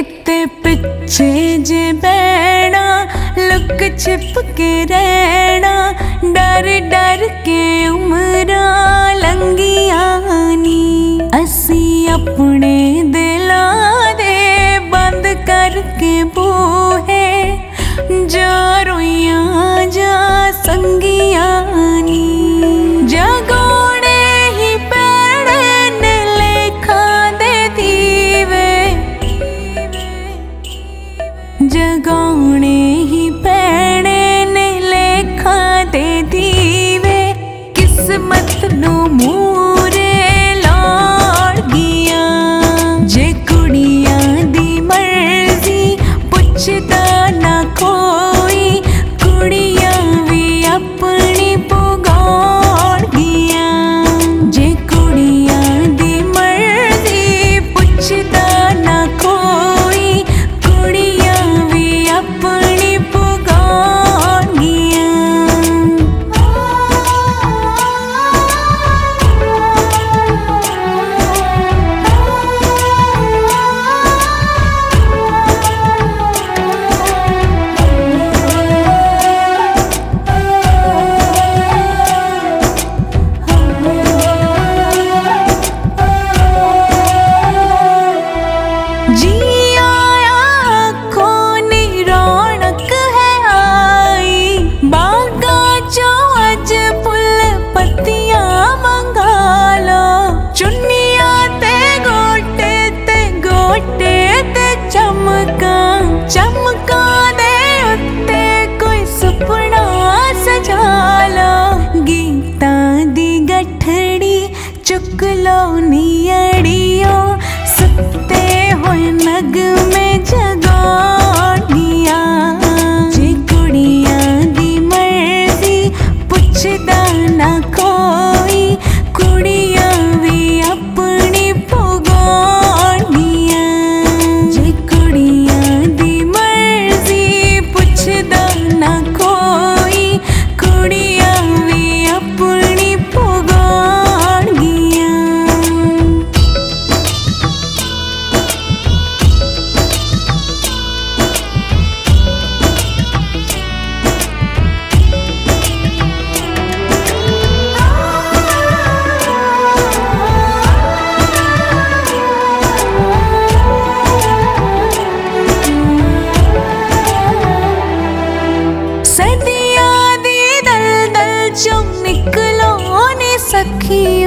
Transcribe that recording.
इत्ते पिछे जे बैना लुक छिप के रहना डर डर के उमरा लंघियां नी असी अपने दिला दे बंद करके बूहे जा रोइयां जा संगियां नी जगाने ही पैणे ने लेखा दे दीवे जगाने ही पैणे ने लेखा दे दीवे किस्मत नु मूरे लौट गया जे कुड़ियां दी मर्जी पुछदा ना कोई कुड़ियां भी अपनी पुगाड़ गया जे कुड़ियां दी मर्जी पुछदा ना कोई कुड़ियां भी अपनी पुगाड़ गया। जी आया खोनी रौनक है आई बागा चो अज फुल पत्तियां मंगा लो चुन्नियां ते गोटे ते चमका चमका दे उत्ते कोई सुपना सजा लो गीता दी गठड़ी चुक लो नियड़ियो सुते होए नग में जगानिया जे कुड़ियां दी मर्जी पुछदा ना कोई कुड़ियां भी अपनी पुगानिया जे कुड़ियां दी मर्जी पुछदा ना कोई कुड़ियां भी अपनी पुगानिया। सदियां दी दलदल चों निकलो नी सखी